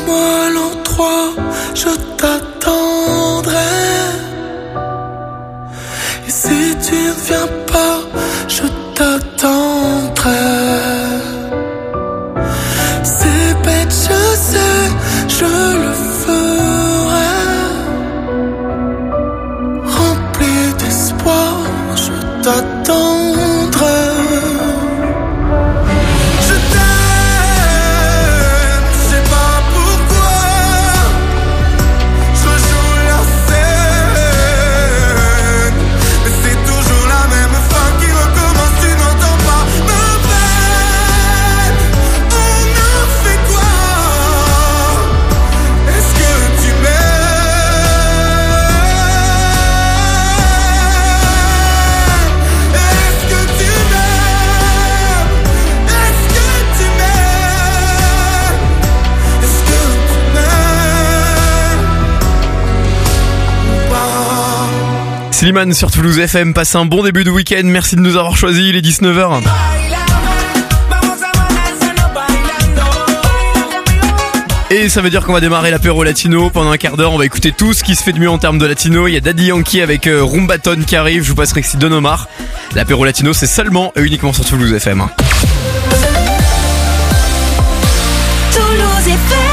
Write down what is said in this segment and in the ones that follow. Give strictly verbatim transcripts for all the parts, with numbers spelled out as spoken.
dis-moi l'endroit, je t'attendrai. Et si tu ne viens pas, je t'attendrai. C'est bête, je sais, je le ferai. Rempli d'espoir, je t'attendrai. Slimane sur Toulouse F M, passe un bon début de week-end, merci de nous avoir choisis, il est dix-neuf heures. Et ça veut dire qu'on va démarrer l'apéro latino pendant un quart d'heure, on va écouter tout ce qui se fait de mieux en termes de latino. Il y a Daddy Yankee avec euh, Rumbaton qui arrive, je vous passerai ici Don Omar. L'apéro latino c'est seulement et uniquement sur Toulouse F M. Toulouse F M.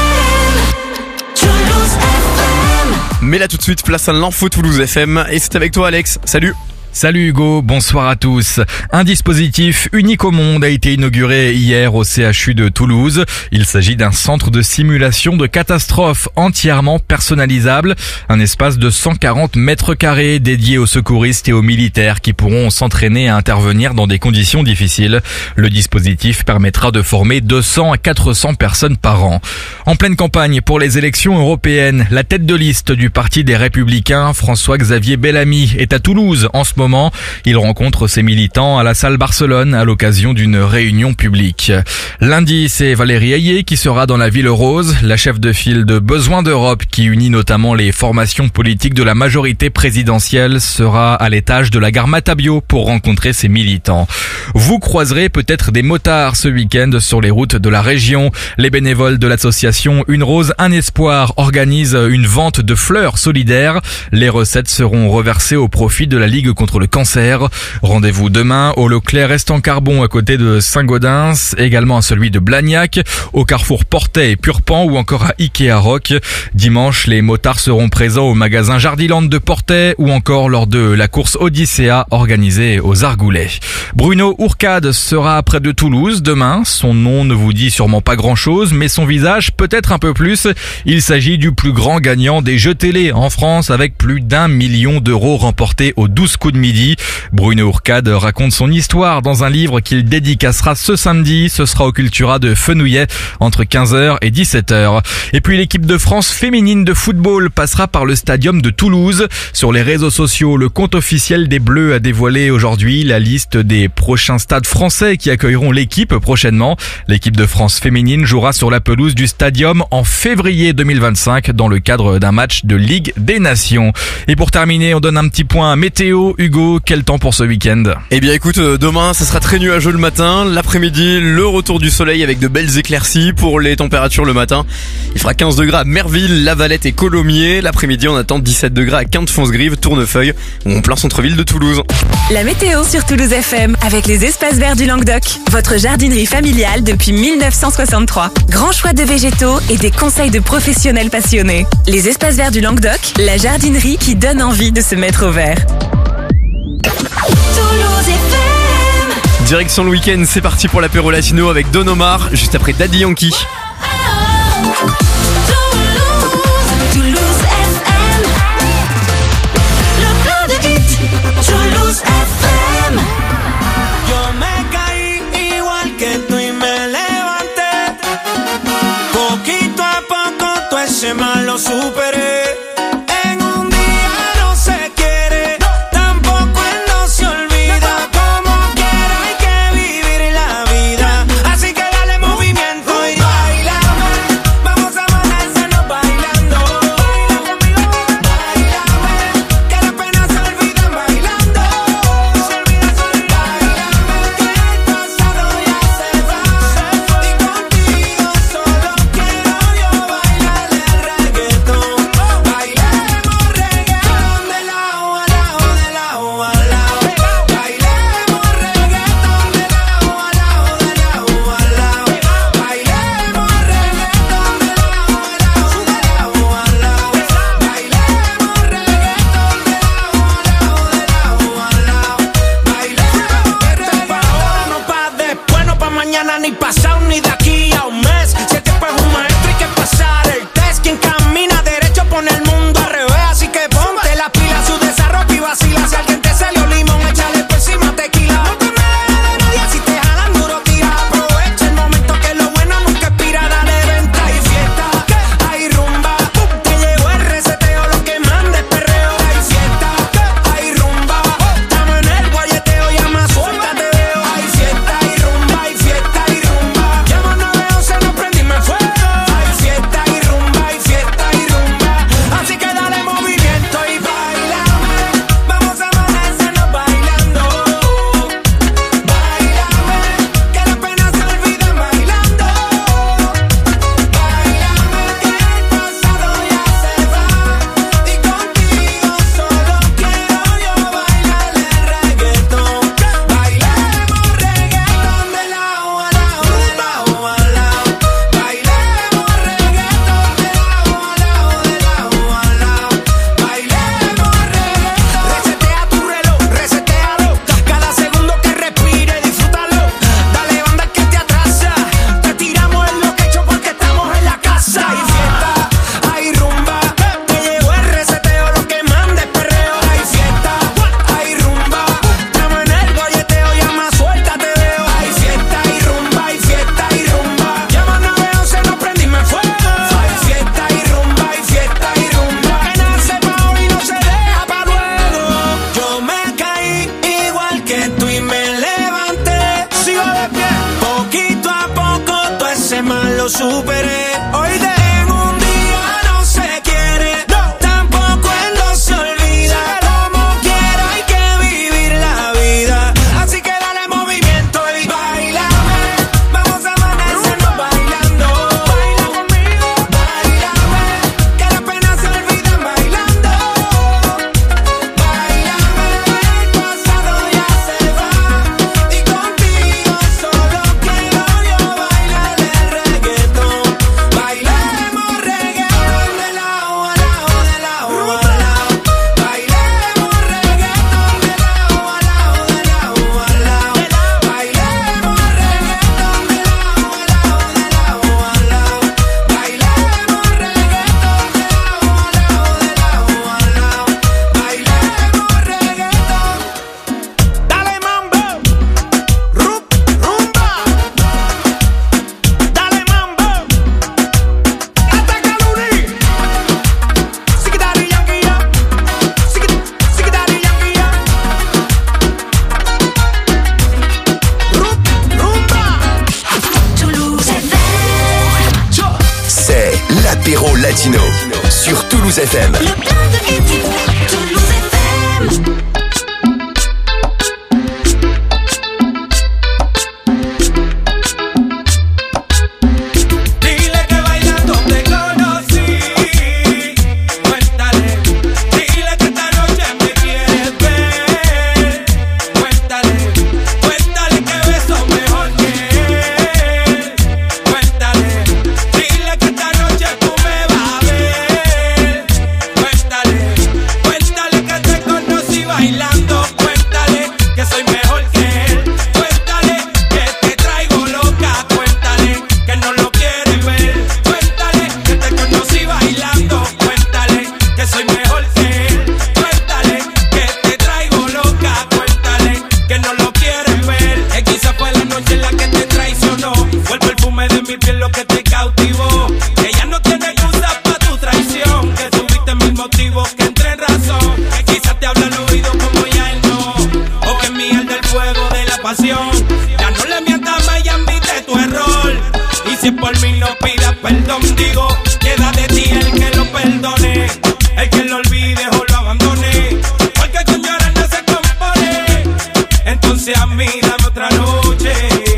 Mais là tout de suite, place à l'info Toulouse F M et c'est avec toi Alex, salut. Salut Hugo, bonsoir à tous. Un dispositif unique au monde a été inauguré hier au C H U de Toulouse. Il s'agit d'un centre de simulation de catastrophe entièrement personnalisable. Un espace de cent quarante mètres carrés dédié aux secouristes et aux militaires qui pourront s'entraîner à intervenir dans des conditions difficiles. Le dispositif permettra de former deux cents à quatre cents personnes par an. En pleine campagne pour les élections européennes, la tête de liste du Parti des Républicains, François-Xavier Bellamy, est à Toulouse en ce moment. Il rencontre ses militants à la salle Barcelone à l'occasion d'une réunion publique. Lundi, c'est Valérie Ayé qui sera dans la Ville Rose, la chef de file de Besoin d'Europe qui unit notamment les formations politiques de la majorité présidentielle sera à l'étage de la gare Matabio pour rencontrer ses militants. Vous croiserez peut-être des motards ce week-end sur les routes de la région. Les bénévoles de l'association Une Rose, Un Espoir organisent une vente de fleurs solidaires. Les recettes seront reversées au profit de la Ligue contre le cancer. Rendez-vous demain au Leclerc Est-en-Carbon à côté de Saint-Gaudens, également à celui de Blagnac, au carrefour Portet et Purpan ou encore à Ikea Rock. Dimanche, les motards seront présents au magasin Jardiland de Portet ou encore lors de la course Odyssea organisée aux Argoulets. Bruno Ourcade sera près de Toulouse demain. Son nom ne vous dit sûrement pas grand-chose, mais son visage peut-être un peu plus. Il s'agit du plus grand gagnant des jeux télé en France avec plus d'un million d'euros remportés aux douze coups de midi. Bruno Ourcade raconte son histoire dans un livre qu'il dédicacera ce samedi. Ce sera au Cultura de Fenouillet entre quinze heures et dix-sept heures. Et puis l'équipe de France féminine de football passera par le stadium de Toulouse. Sur les réseaux sociaux, le compte officiel des Bleus a dévoilé aujourd'hui la liste des prochains stades français qui accueilleront l'équipe prochainement. L'équipe de France féminine jouera sur la pelouse du stadium en février deux mille vingt-cinq dans le cadre d'un match de Ligue des Nations. Et pour terminer, on donne un petit point météo. Hugo, quel temps pour ce week-end ? Eh bien écoute, demain ça sera très nuageux le matin, l'après-midi le retour du soleil avec de belles éclaircies. Pour les températures le matin, il fera quinze degrés à Merville, La Valette et Colomiers. L'après-midi on attend dix-sept degrés à Quinte-Fonce-Grive, Tournefeuille ou en plein centre-ville de Toulouse. La météo sur Toulouse F M avec les espaces verts du Languedoc, votre jardinerie familiale depuis mille neuf cent soixante-trois. Grand choix de végétaux et des conseils de professionnels passionnés. Les espaces verts du Languedoc, la jardinerie qui donne envie de se mettre au vert. Direction le week-end, c'est parti pour l'apéro latino avec Don Omar, juste après Daddy Yankee. lo superé. Hoy de en un día no se quiere, no. Tampoco en dos se olvida. Como quiera hay que vivir la vida. Así que dale movimiento y bailame. Vamos a amanecernos bailando. Baila conmigo, bailame. Que las penas se olvidan bailando. Bailame, el pasado ya se va. Y contigo solo quiero yo bailar el reggaetón. Bailemos reggaetón de lado a lado, de lado a lado. Bailemos reggaetón de lado a lado, de lado a lado. Bailemos reggaetón de lado a lado, de lado a lado. Bailemos reggaetón de lado a lado, de lado a lado. Bailemos reggaetón. Dale mambo, Ru- rumba. Dale mambo, ataca Luni. Siki dale Yankee ya, siki siki dale Yankee ya. Ru- rumba. Toulouse F M. C'est l'apéro latino sur Toulouse F M. Le plein de hits, Toulouse F M. Dile que bailando te conocí. Cuéntale, dile que esta noche me quieres ver. Cuéntale, cuéntale que beso mejor que él. Cuéntale, dile que esta noche tú me vas a ver. Cuéntale, cuéntale que te conocí bailando. Cuéntale que soy mejor que él. Cuéntale que te traigo loca. Cuéntale que no lo quieres ver. Cuéntale que te conocí bailando. Cuéntale que soy mejor que él. Cuéntale que te traigo loca. Cuéntale que no lo quieres ver. Que quizá fue la noche en la que te traicionó. Fue el perfume de mi piel lo que te cautivó. Que ya no tiene excusa pa' tu traición. Que tuviste mil motivos que entré en razón. Que quizás te habla al oído como ya él no. O que miel del fuego de la pasión. Ya no le mientas más y admite tu error. Y si por mí no pidas perdón, digo, queda de ti el que lo perdone. El que lo olvide o lo abandone. Porque con llorar no se compone. Entonces a mí dame otra noche.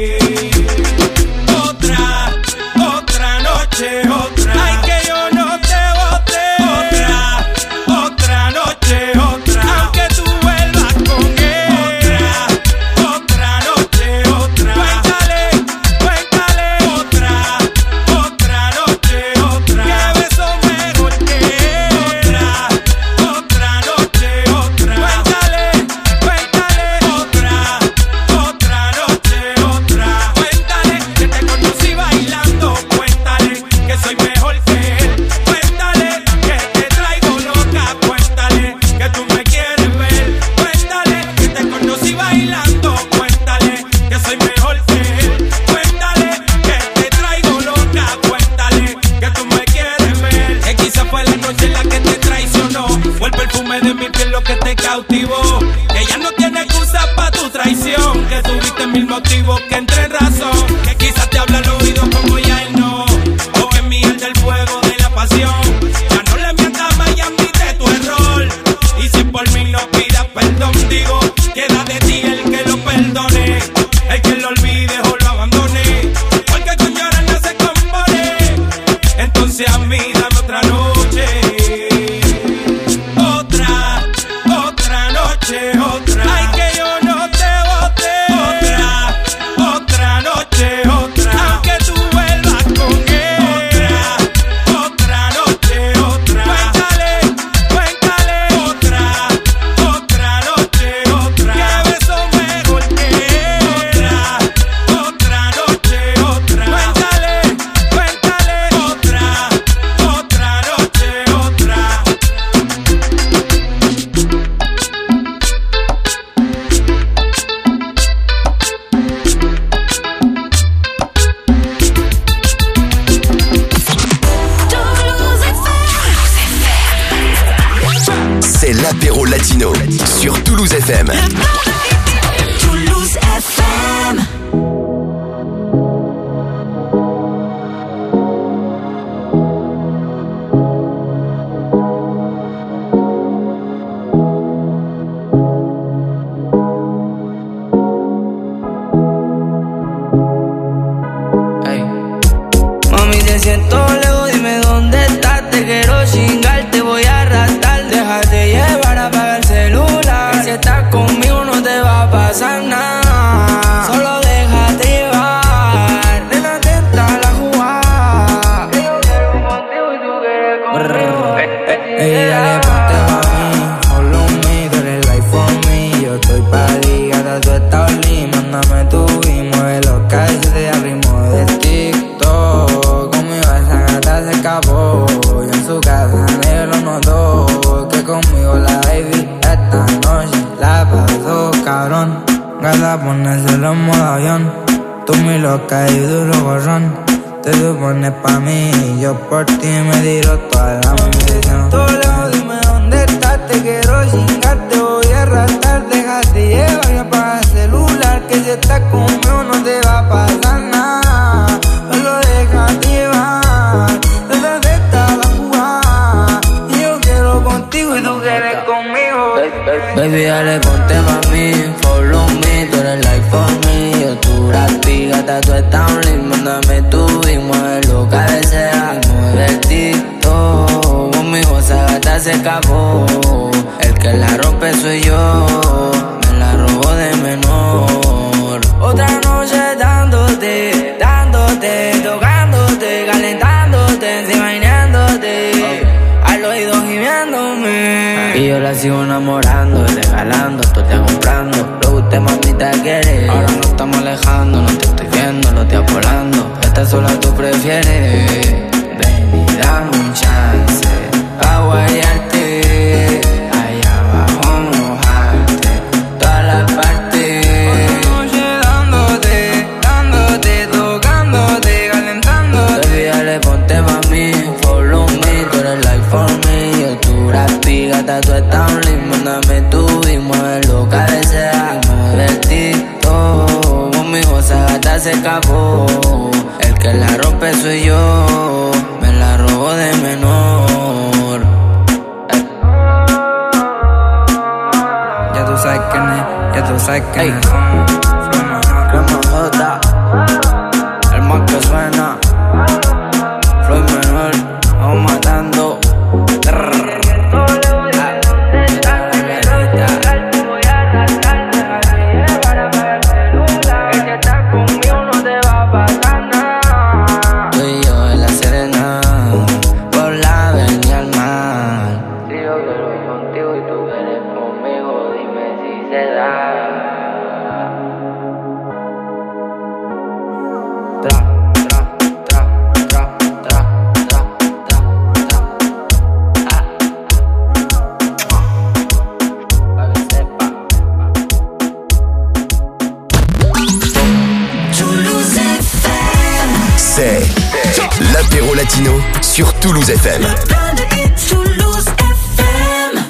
Otra, otra noche, otra. Ay, que yo no te bote. Otra, otra noche, otra. Aunque tú vuelvas con él. Otra, otra noche, otra. Cuéntale, cuéntale. Otra, otra noche, otra. Que beso mejor que él. Otra, otra noche, otra. Cuéntale, cuéntale. Otra, otra noche, otra. Cuéntale que te conocí bailando. Cuéntale que soy mejor que él. Cuéntale que te traigo loca. Cuéntale que tú me quieres ver. Cuéntale que te conocí bailando. Cuéntale que soy mejor que él. Cuéntale que te traigo loca. Cuéntale que tú me quieres ver. Que quizá fue la noche en la que te traicionó. Fue el perfume de mi piel lo que te cautivó. Que ya no tiene excusa pa' tu traición. Que tuviste mil motivos que entré en razón. Que quizás te habla al oído como ya él no. O que miel del fuego de la pasión. Ya no le mientas más y admite tu error. Y si por mí no pidas perdón, digo, queda de ti el que lo perdone. El que lo olvide o lo abandone. Porque con llorar no se compone. Entonces a mí dame otra noche. Otra, otra noche, otra. Ay, que yo no te bote. Otra, otra noche, otra. Aunque tú vuelvas con él. Otra, otra noche, otra. Cuéntale, cuéntale. Otra, otra noche, otra. Que beso mejor que él. Otra, otra noche, otra. Cuéntale, cuéntale. Otra, otra noche, otra. Toulouse F M. C'est l'apéro latino sur Toulouse F M. Le plein de hits, Toulouse F M. te siento lejos, dime dónde estás. Te quiero chingar, te voy a arrastrar. Déjate llevar, apaga el celular. Que si estás conmigo no te va a pasar nada. Solo déjate llevar. De la tenta a la jugada. Que yo quiero contigo y tú quieres conmigo. Ey, dale, ponte pa' mí, follow me, tú eres life for me. Yo estoy pa' ti, gata, tú estás only. Mándame tu y mueve lo que haces al ritmo del TikTok. Conmigo esa gata se escapó, y en su casa nadie lo notó. Que conmigo la baby esta noche la pasó cabrón. Gata, ponérselo en modo avión. Tú mi loca y duro gorrón. Te supones pa' mí y yo por ti me tiro toda la munición. Todo lejos, dime dónde estás. Te quiero chingar, te voy a arrastrar. Déjate llevar y apaga el celular. Que si estás conmigo no te va a pasar nada. Solo déjate llevar. Desde esta la jugada. Y yo quiero contigo y tú quieres conmigo. Baby, dale, ponte pa' mí, follow me. Tú eres life for me. Yo tu rapi, gata, tú estás only. Mándame tu y mueve lo que desea. Mueve el TikTok. Conmigo esa gata se escapó. El que la rompe soy yo. Me la robó de menor. Otra noche dándote, dándote, tocándote, calentándote, encima imaginándote. Al oído gimiéndome. Y yo la sigo enamorando, regalando, tú te comprando. Lo que usted mamita quiere. Ahora nos estamos alejando, no te estoy viendo, lo estoy volando. Esta sola tú prefieres. Ven y dame un chance a guayarte. Allá abajo mojarte toda la parte. Otra noche dándote, dándote, tocándote, calentándote. Baby, dale, ponte pa' mí, follow me. Tú eres life for me. Yo tu rapi, gata, tú estás only. Mándame tu y mueve lo que desea. Mueve el TikTok. Conmigo esa gata se escapó. El que la rompe soy yo. Me la robó de menor. Ey. Ya tú sabes quién es, ya tú sabes quién es. Crema J, el más que suena. Floyd menor, vamos matando. C'est l'apéro latino sur Toulouse F M. Toulouse F M.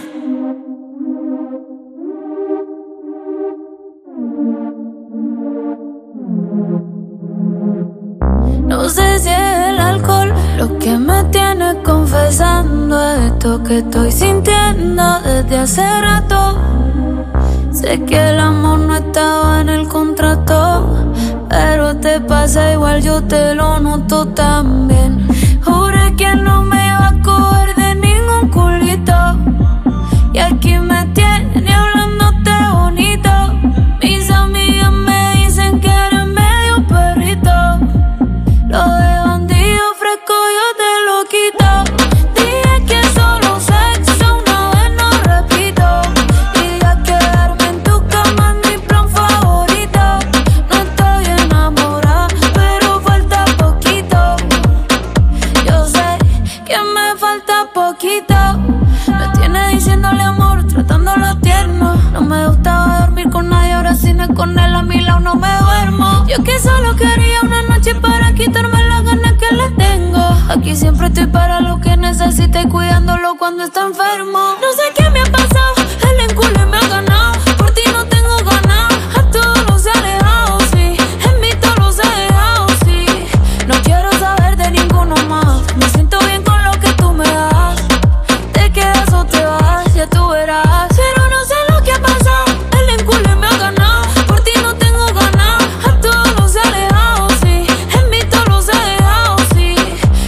No sé si es el alcohol lo que me tiene confesando esto que estoy sintiendo desde hace rato. Sé que el amor no estaba en el contrato, pero te pasa igual, yo te lo noto también. Juré que no me iba a coger de ningún culito, y aquí me tiene hablándote bonito. Mis amigas me dicen que eres medio perrito. Lo de bandido fresco yo te lo quito. Dije que solo sexo una vez no repito, y ya quedarme en tu cama es mi plan favorito. No estoy enamorada, pero falta poquito. Yo sé que me falta poquito. Me tiene diciéndole amor, tratándolo tierno. No me gustaba dormir con nadie, ahora si no es con él a mi lado no me duermo. Yo que solo quería una noche para quitarme las ganas que le tengo. Aquí siempre estoy para lo que necesite, cuidándolo cuando está enfermo. No sé qué me ha pasado, el enculo me ha ganado. Por ti no tengo ganas, a todos los he alejado, sí. En mí todos los he dejado, sí. No quiero saber de ninguno más. Me siento bien con lo que tú me das. Te quedas o te vas, ya tú verás. Pero no sé lo que ha pasado, el enculo me ha ganado. Por ti no tengo ganas, a todos los he alejado, sí. En mí todos los he dejado, sí.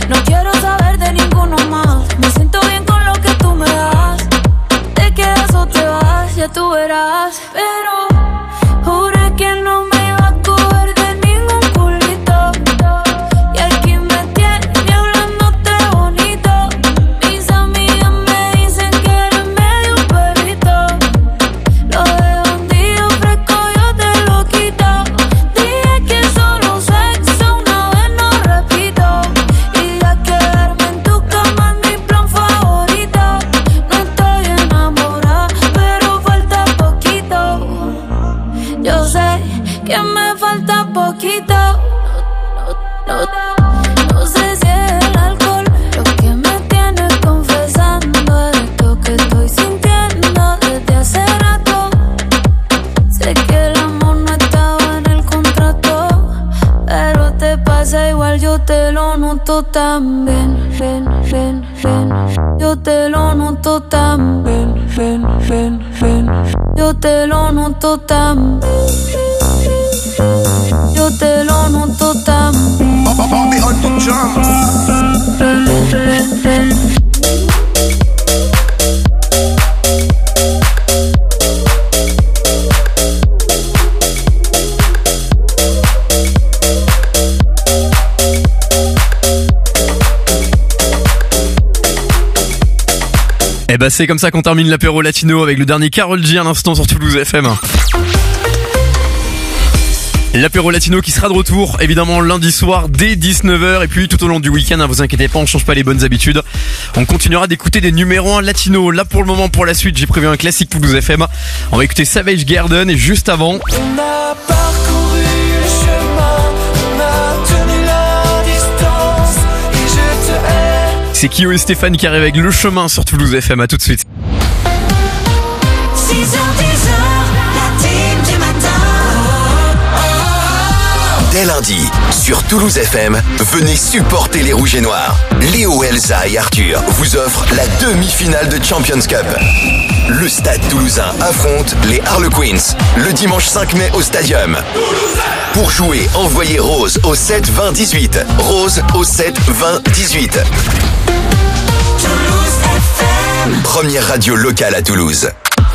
yo te lo noto también, ven, ven, ven. Yo te lo noto también, ven, ven, ven. Yo te lo noto también. Yo te lo noto también. Ven, ven, ven. Et bah c'est comme ça qu'on termine l'apéro latino avec le dernier Karol G à l'instant sur Toulouse F M. L'apéro latino qui sera de retour évidemment lundi soir dès dix-neuf heures et puis tout au long du week-end, hein, vous inquiétez pas, on change pas les bonnes habitudes. On continuera d'écouter des numéros un latino. Là pour le moment, pour la suite, j'ai prévu un classique Toulouse F M. On va écouter Savage Garden et juste avant... On a parcouru le chemin, on a tenu la distance et je te hais. C'est Kyo et Stéphane qui arrivent avec Le Chemin sur Toulouse F M. À tout de suite. six heures, dix heures, la team du matin. Dès lundi, sur Toulouse F M, venez supporter les Rouges et Noirs. Léo, Elsa et Arthur vous offrent la demi-finale de Champions Cup. Le Stade Toulousain affronte les Harlequins le dimanche cinq mai au Stadium. Pour jouer, envoyez Rose au sept vingt dix-huit. Rose au sept vingt dix-huit. Toulouse F M. Première radio locale à Toulouse.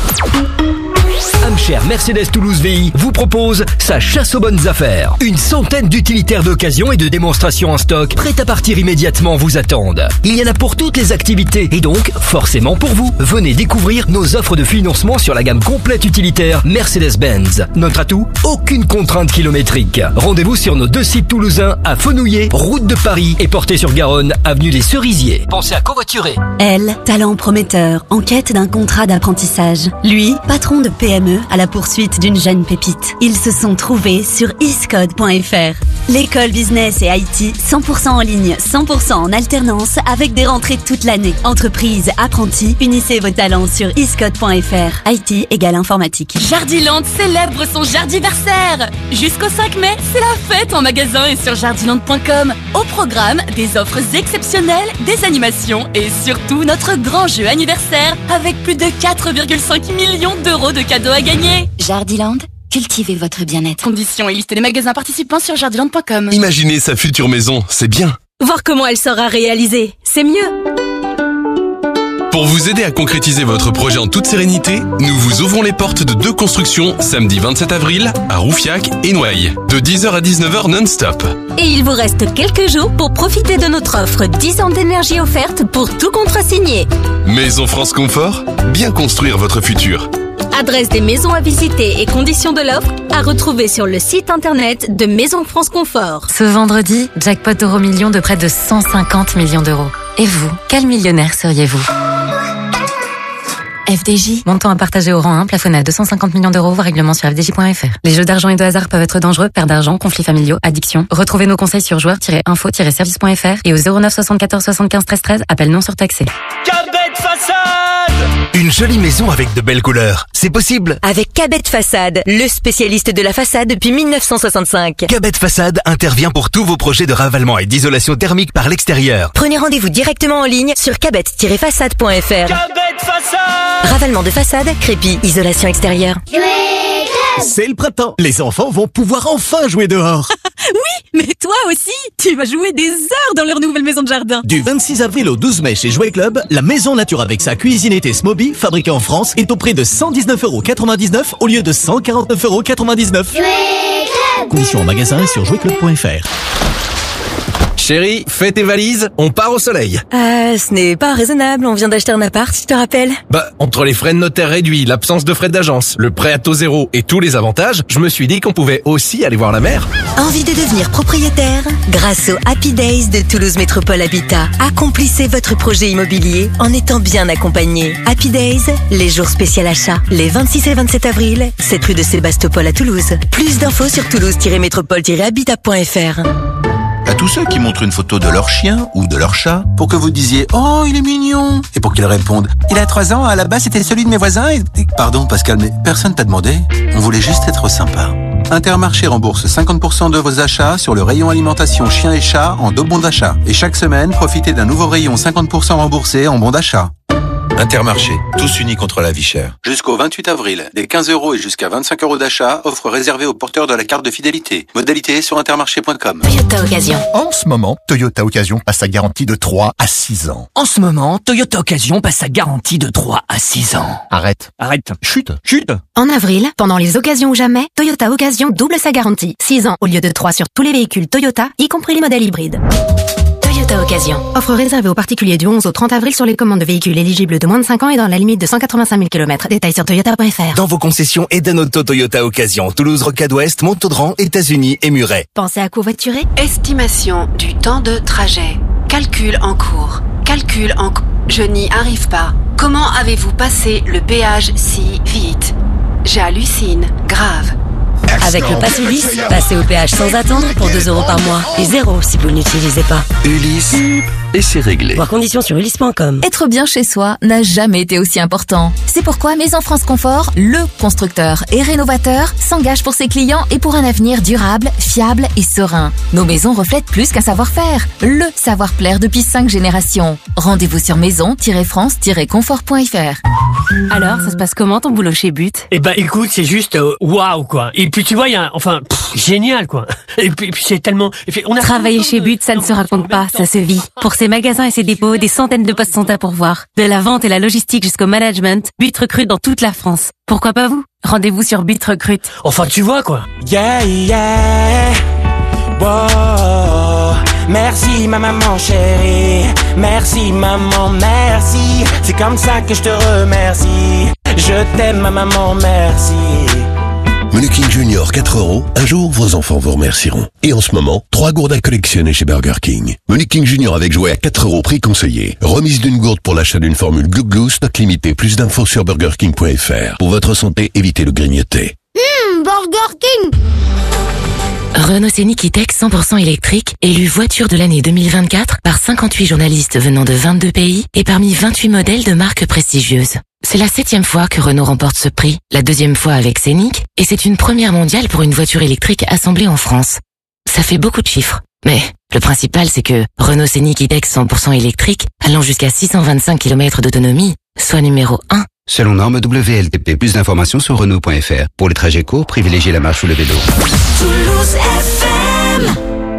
Amcher Mercedes Toulouse V I vous propose sa chasse aux bonnes affaires. Une centaine d'utilitaires d'occasion et de démonstrations en stock prêts à partir immédiatement vous attendent. Il y en a pour toutes les activités et donc forcément pour vous. Venez découvrir nos offres de financement sur la gamme complète utilitaire Mercedes-Benz. Notre atout, aucune contrainte kilométrique. Rendez-vous sur nos deux sites toulousains à Fenouillet, route de Paris et Portée-sur-Garonne, avenue des Cerisiers. Pensez à covoiturer. Elle, talent prometteur, en quête d'un contrat d'apprentissage. Lui, patron de P M E à la poursuite d'une jeune pépite. Ils se sont trouvés sur iscode point f r. L'école business et I T cent pour cent en ligne, cent pour cent en alternance avec des rentrées toute l'année. Entreprise, apprentis, unissez vos talents sur iscode point f r. I T égale informatique. Jardiland célèbre son jardiversaire. Jusqu'au cinq mai, c'est la fête en magasin et sur jardiland point com. Au programme, des offres exceptionnelles, des animations et surtout notre grand jeu anniversaire avec plus de quatre virgule cinq millions d'euros de cadeaux à gagner. Jardiland, cultivez votre bien-être. Conditions et liste des magasins participants sur jardiland point com. Imaginez sa future maison, c'est bien. Voir comment elle sera réalisée, c'est mieux. Pour vous aider à concrétiser votre projet en toute sérénité, nous vous ouvrons les portes de deux constructions samedi vingt-sept avril à Roufiac et Noailles, de dix heures à dix-neuf heures non-stop. Et il vous reste quelques jours pour profiter de notre offre dix ans d'énergie offerte pour tout contrat signé. Maison France Confort, bien construire votre futur. Adresse des maisons à visiter et conditions de l'offre à retrouver sur le site internet de Maison France Confort. Ce vendredi, jackpot euro million de près de cent cinquante millions d'euros. Et vous, quel millionnaire seriez-vous ? F D J, montant à partager au rang un, plafonné à deux cent cinquante millions d'euros, voire règlement sur f d j point f r. Les jeux d'argent et de hasard peuvent être dangereux, perte d'argent, conflits familiaux, addiction. Retrouvez nos conseils sur joueurs tiret info tiret service point f r et au zéro neuf soixante-quatorze soixante-quinze treize treize, appel non surtaxé. Cabet Façade. Une jolie maison avec de belles couleurs, c'est possible. Avec Cabet Façade, le spécialiste de la façade depuis mille neuf cent soixante-cinq. Cabet Façade intervient pour tous vos projets de ravalement et d'isolation thermique par l'extérieur. Prenez rendez-vous directement en ligne sur cabet tiret façade point f r. Cabet Façade. Ravalement de façade, crépi, isolation extérieure. C'est le printemps. Les enfants vont pouvoir enfin jouer dehors. Oui, mais toi aussi, tu vas jouer des heures dans leur nouvelle maison de jardin. Du vingt-six avril au douze mai chez Jouet Club, la maison nature avec sa cuisine été Smoby, fabriquée en France, est au prix de cent dix-neuf euros quatre-vingt-dix-neuf au lieu de cent quarante-neuf euros quatre-vingt-dix-neuf. Conditions en magasin et sur jouet club point f r. Chérie, fais tes valises, on part au soleil. Euh, ce n'est pas raisonnable, on vient d'acheter un appart, je te rappelle. Bah, entre les frais de notaire réduits, l'absence de frais d'agence, le prêt à taux zéro et tous les avantages, je me suis dit qu'on pouvait aussi aller voir la mer. Envie de devenir propriétaire ? Grâce au Happy Days de Toulouse Métropole Habitat, accomplissez votre projet immobilier en étant bien accompagné. Happy Days, les jours spéciaux achats, les vingt-six et vingt-sept avril, sept rue de Sébastopol à Toulouse. Plus d'infos sur toulouse tiret métropole tiret habitat point f r. À tous ceux qui montrent une photo de leur chien ou de leur chat pour que vous disiez « Oh, il est mignon !» et pour qu'ils répondent « Il a trois ans, à la base c'était celui de mes voisins et... » Pardon Pascal, mais personne t'a demandé. On voulait juste être sympa. Intermarché rembourse cinquante pour cent de vos achats sur le rayon alimentation chiens et chats en deux bons d'achat. Et chaque semaine, profitez d'un nouveau rayon cinquante pour cent remboursé en bons d'achat. Intermarché, tous unis contre la vie chère. Jusqu'au vingt-huit avril, des quinze euros et jusqu'à vingt-cinq euros d'achat, offre réservée aux porteurs de la carte de fidélité. Modalité sur intermarché point com. Toyota Occasion. En ce moment, Toyota Occasion passe sa garantie de trois à six ans. En ce moment, Toyota Occasion passe sa garantie de trois à six ans. Arrête. Arrête. Chute. Chute. En avril, pendant les occasions ou jamais, Toyota Occasion double sa garantie. six ans au lieu de trois sur tous les véhicules Toyota, y compris les modèles hybrides. Toyota Occasion. Offre réservée aux particuliers du onze au trente avril sur les commandes de véhicules éligibles de moins de cinq ans et dans la limite de cent quatre-vingt-cinq mille kilomètres. Détails sur toyota point f r. Dans vos concessions Eden Auto Toyota Occasion, Toulouse, Rocade Ouest, Montaudran, États-Unis et Muret. Pensez à covoiturer. Estimation du temps de trajet. Calcul en cours. Calcul en cours. Je n'y arrive pas. Comment avez-vous passé le péage si vite? J'hallucine. Grave. Avec le Pass Ulysse, passez au péage sans attendre pour deux euros par mois. Et zéro si vous ne l'utilisez pas. Ulysse, et c'est réglé. Voir conditions sur ulysse point com. Être bien chez soi n'a jamais été aussi important. C'est pourquoi Maison France Confort, le constructeur et rénovateur, s'engage pour ses clients et pour un avenir durable, fiable et serein. Nos maisons reflètent plus qu'un savoir-faire, le savoir-plaire depuis cinq générations. Rendez-vous sur maison tiret france tiret confort point f r. Alors, ça se passe comment ton boulot chez But? Eh ben, écoute, c'est juste euh, waouh quoi. Et puis tu vois, il y a, enfin, pff, génial quoi. Et puis, et puis c'est tellement. Puis, on a Travailler chez But, ça ne se raconte pas, ça se vit. Pour ses magasins et ses dépôts, des centaines de postes sont à pourvoir. De la vente et la logistique jusqu'au management, But recrute dans toute la France. Pourquoi pas vous? Rendez-vous sur But Recrute. Enfin, tu vois quoi. Yeah, yeah. Wow. Merci ma maman chérie. Merci maman, merci. C'est comme ça que je te remercie. Je t'aime ma maman, merci. Menu King Junior quatre euros. Un jour, vos enfants vous remercieront. Et en ce moment, trois gourdes à collectionner chez Burger King. Menu King Junior avec jouet à quatre euros, prix conseillé. Remise d'une gourde pour l'achat d'une formule Glou Glou, stock limité. Plus d'infos sur burger king point f r. Pour votre santé, évitez le grignoter. Hum, Burger King. Renault Scénic E-Tech cent pour cent électrique, élu voiture de l'année deux mille vingt-quatre par cinquante-huit journalistes venant de vingt-deux pays et parmi vingt-huit modèles de marques prestigieuses. C'est la septième fois que Renault remporte ce prix, la deuxième fois avec Scénic, et c'est une première mondiale pour une voiture électrique assemblée en France. Ça fait beaucoup de chiffres, mais le principal c'est que Renault Scénic E-Tech cent pour cent électrique, allant jusqu'à six cent vingt-cinq kilomètres d'autonomie, soit numéro un. Selon norme W L T P, plus d'informations sur Renault point f r. Pour les trajets courts, privilégiez la marche ou le vélo. Toulouse F M.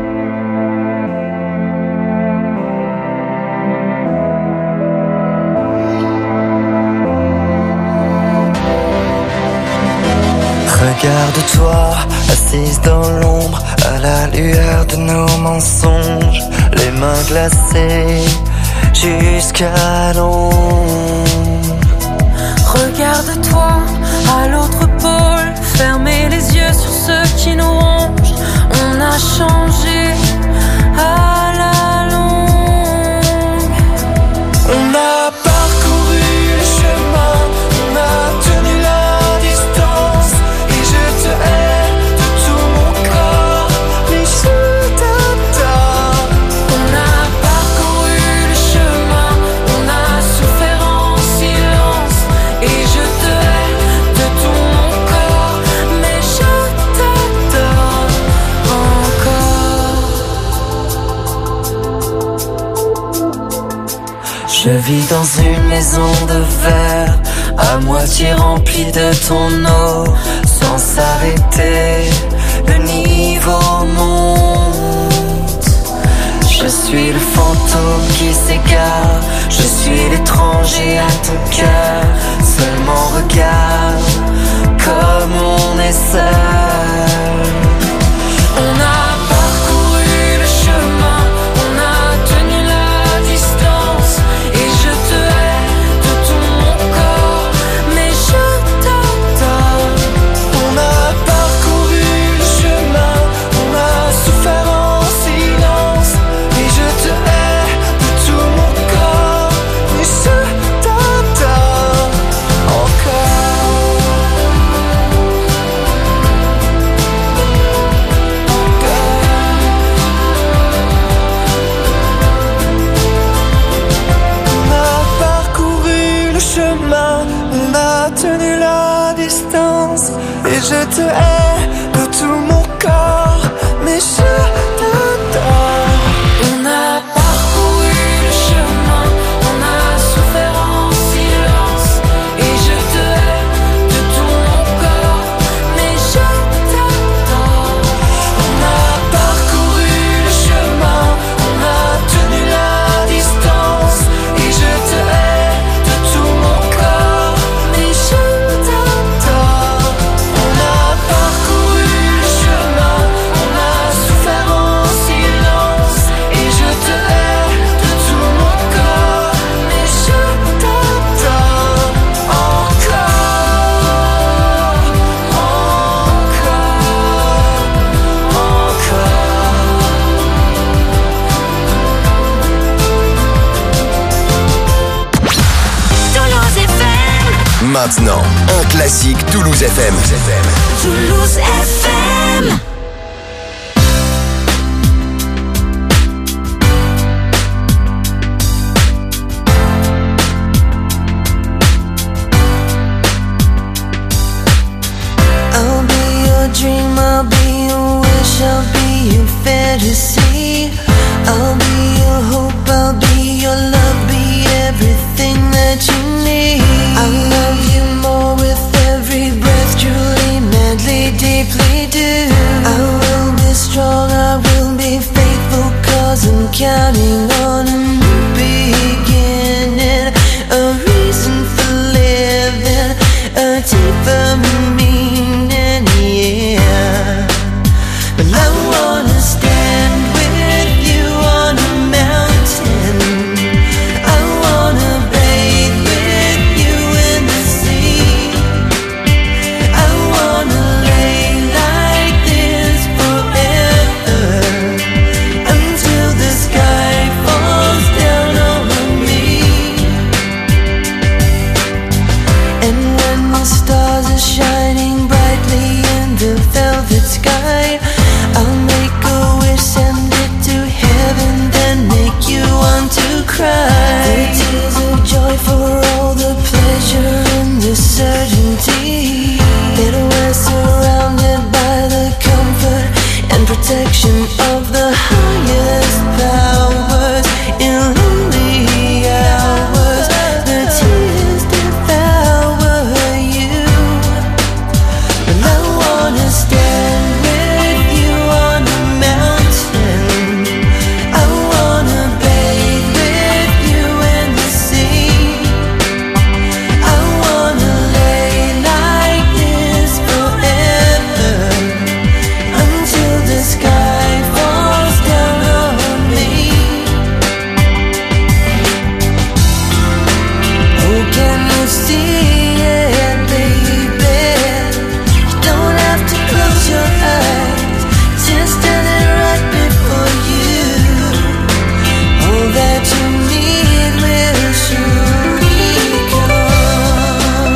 Regarde-toi, assise dans l'ombre, à la lueur de nos mensonges, les mains glacées jusqu'à l'ombre. Regarde-toi à l'autre pôle, fermez les yeux sur ceux qui nous rongent. On a changé à la longue. On a parcouru le chemin, on a tenu la distance. Et je te hais de tout mon corps, mais je t'adore. On a parcouru le chemin, on a souffert en silence. Et je te hais de tout mon corps, mais je t'adore encore. Je vis dans une maison de verre, à moitié remplie de ton eau, sans s'arrêter, le niveau monte. Je suis le fantôme qui s'égare, je suis l'étranger à ton cœur. Seulement regarde comme on est seul. On a parcouru le chemin, on a tenu la distance. Et je te hais de tout mon corps, mais je t'adore. On a parcouru le chemin, on a souffert en silence. Et je te hais de tout mon corps, mais je t'adore encore. On a parcouru le chemin, on a tenu la distance. Et je te hais de tout maintenant, un classique Toulouse F M. Toulouse F M. I'll be your dream, I'll be your wish, I'll be your fantasy. I'll be your hope, I'll be your love, be everything that you need. I'll love you more with every breath, truly, madly, deeply do. I will be strong, I will be faithful, cause I'm counting on a new beginning. A reason for living, a deeper meaning, yeah. But I wanna stand with you on a mountain. I wanna bathe with you in the sea. I wanna lay like this forever, until the sky falls down on me. And when the stars are shining brightly in the velvet sky, I'll make a wish, send it to heaven, then make you want to cry. The tears of joy for all the pleasure and the certainty that we're surrounded by the comfort and protection of the highest powers. In lonely hours, the tears devour you. But I wanna stand with you on a mountain. I wanna bathe with you in the sea. I wanna lay like this forever, until the sky falls down on me. Oh, can you see it, baby? You don't have to close your eyes, just standing right before you. All that you need will surely come.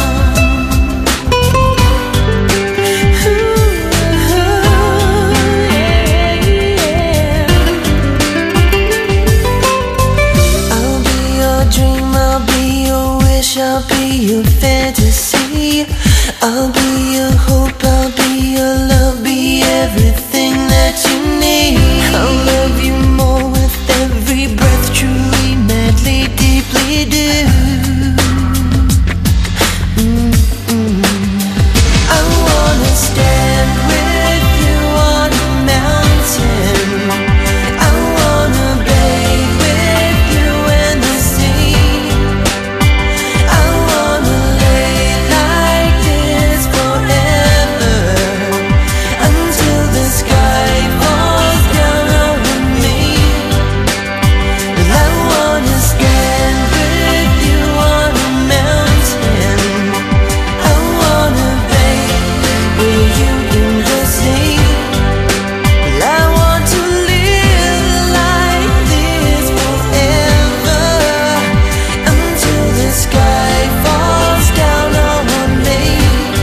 I'll be your dream, I'll be your wish, I'll be your fantasy. I'll be your hope, I'll be your love, be everything that you need. I'll love you more with every breath, truly, madly, deeply do. Mm-mm. I wanna stand with you on a mountain. I wanna bathe with you in the sea. I wanna lay like this forever, until the sky falls down on me. But I wanna stand with you on a mountain. I wanna bathe with you in the sea. But I want to live like this forever, until the sky falls down on me.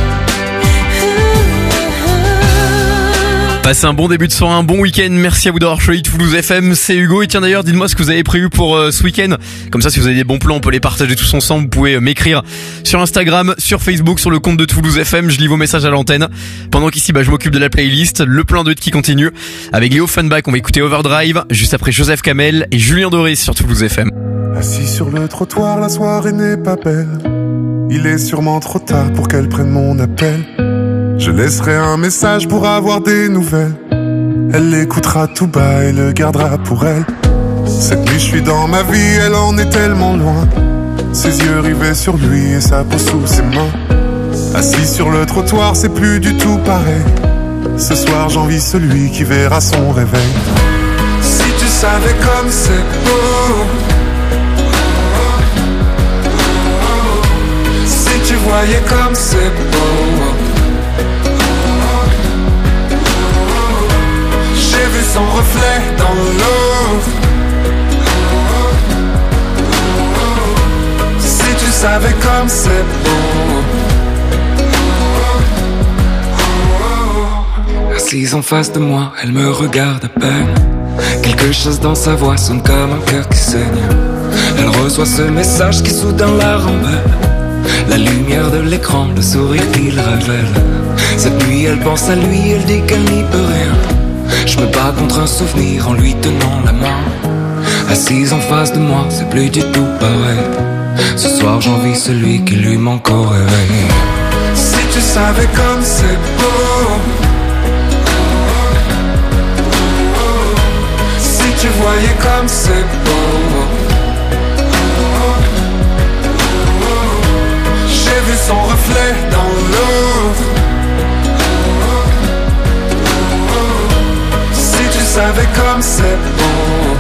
Passez un bon début de soirée, un bon week-end. Merci à vous d'avoir choisi Toulouse F M. C'est Hugo. Et tiens d'ailleurs, dites-moi ce que vous avez prévu pour euh, ce week-end. Comme ça, si vous avez des bons plans, on peut les partager tous ensemble. Vous pouvez euh, m'écrire sur Instagram, sur Facebook, sur le compte de Toulouse F M. Je lis vos messages à l'antenne. Pendant qu'ici, bah, je m'occupe de la playlist. Le plein de qui continue. Avec Léo Funback, on va écouter Overdrive. Juste après Joseph Kamel et Julien Doré sur Toulouse F M. Assis sur le trottoir, la soirée n'est pas belle. Il est sûrement trop tard pour qu'elle prenne mon appel. Je laisserai un message pour avoir des nouvelles. Elle l'écoutera tout bas et le gardera pour elle. Cette nuit je suis dans ma vie, elle en est tellement loin. Ses yeux rivés sur lui et sa peau sous ses mains. Assis sur le trottoir, c'est plus du tout pareil. Ce soir j'envie celui qui verra son réveil. Si tu savais comme c'est beau, si tu voyais comme c'est beau. J'ai vu son reflet dans l'eau. Si tu savais comme c'est beau. Assise en face de moi, elle me regarde à peine. Quelque chose dans sa voix sonne comme un cœur qui saigne. Elle reçoit ce message qui soudain la rembelle. La lumière de l'écran, le sourire qu'il révèle. Cette nuit elle pense à lui, elle dit qu'elle n'y peut rien. Je me bats contre un souvenir en lui tenant la main. Assise en face de moi, c'est plus du tout pareil. Ce soir j'envie celui qui lui manque au réveil. Si tu savais comme c'est beau, si tu voyais comme c'est beau. J'ai vu son reflet dans l'eau. Si tu savais comme c'est beau.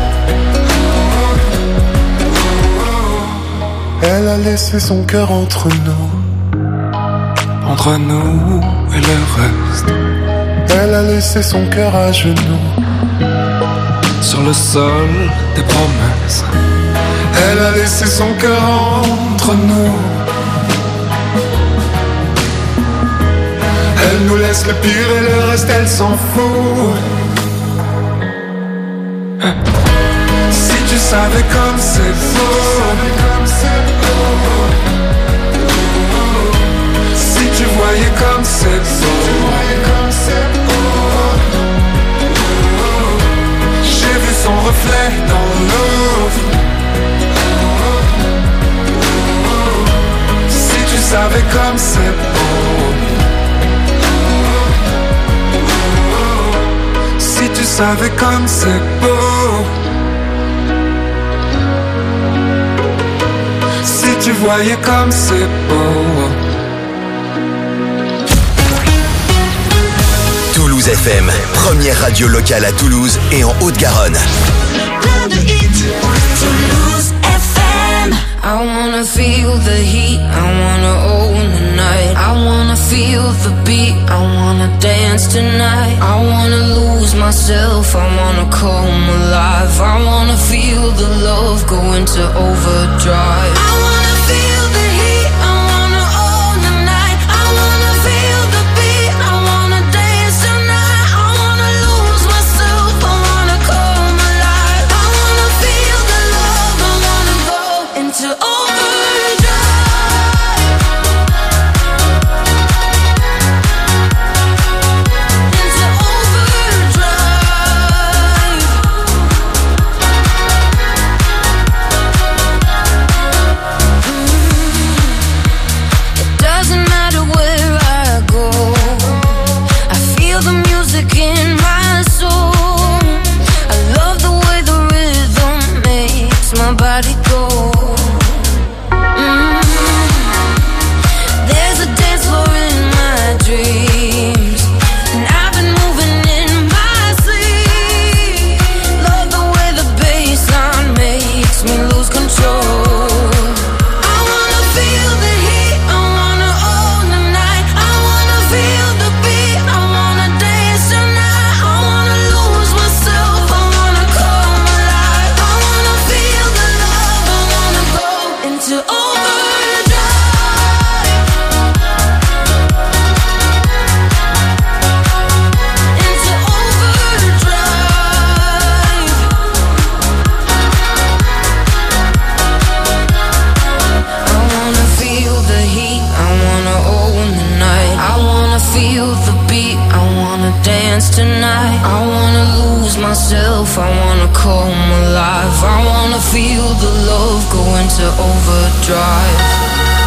Elle a laissé son cœur entre nous, entre nous et le reste. Elle a laissé son cœur à genoux, sur le sol des promesses. Elle a laissé son cœur entre nous. Elle nous laisse le pire et le reste elle s'en fout. Si tu savais comme c'est beau. Si tu voyais comme c'est beau. J'ai vu son reflet dans l'eau. Si tu savais comme c'est beau. Si tu savais comme c'est beau. Si tu voyais comme c'est beau. Toulouse F M, première radio locale à Toulouse et en Haute-Garonne. Toulouse F M. I wanna feel the heat, I wanna own the night. I wanna feel the beat, I wanna dance tonight. I wanna lose myself, I wanna come alive. I wanna feel the love go into overdrive. I wanna feel the heat, I wanna own the night. I wanna feel the beat, I wanna dance tonight. I wanna lose myself, I wanna come alive. I wanna feel the love, I wanna go into overdrive. Body go. Mm. There's a dance floor in my dreams, and I've been moving in my sleep. Love the way the bassline makes me lose control. I wanna feel the heat, I wanna own the night. I wanna feel the beat, I wanna dance tonight. I wanna lose myself, I wanna come alive. I wanna feel the into overdrive. Into overdrive. I wanna feel the heat, I wanna own the night. I wanna feel the beat, I wanna dance tonight. I wanna lose myself, I wanna come alive. I wanna feel the love go into overdrive.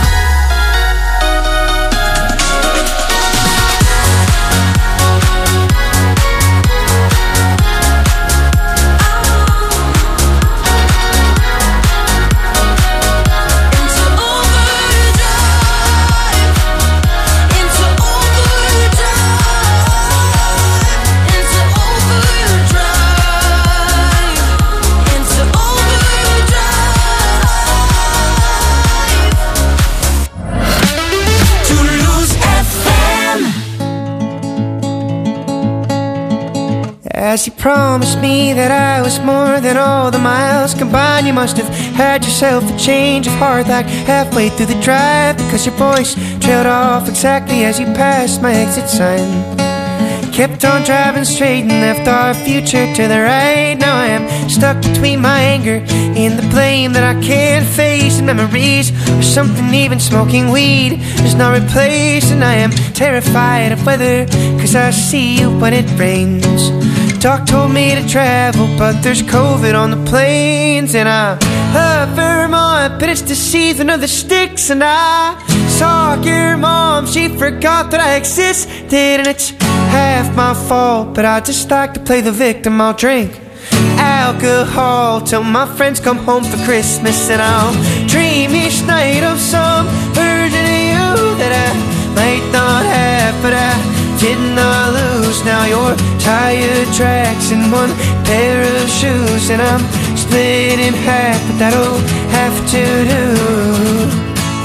As you promised me that I was more than all the miles combined, you must have had yourself a change of heart like halfway through the drive, because your voice trailed off exactly as you passed my exit sign. Kept on driving straight and left our future to the right. Now I am stuck between my anger and the blame that I can't face. And memories or something, even smoking weed is not replaced. And I am terrified of weather, cause I see you when it rains. Doc told me to travel, but there's COVID on the planes. And I love Vermont, but it's the season of the sticks. And I saw your mom, she forgot that I existed. And it's half my fault, but I just like to play the victim. I'll drink alcohol till my friends come home for Christmas. And I'll dream each night of some version of you that I might not have, but I did not lose. Now your tire tracks in one pair of shoes, and I'm split in half, but that'll have to do.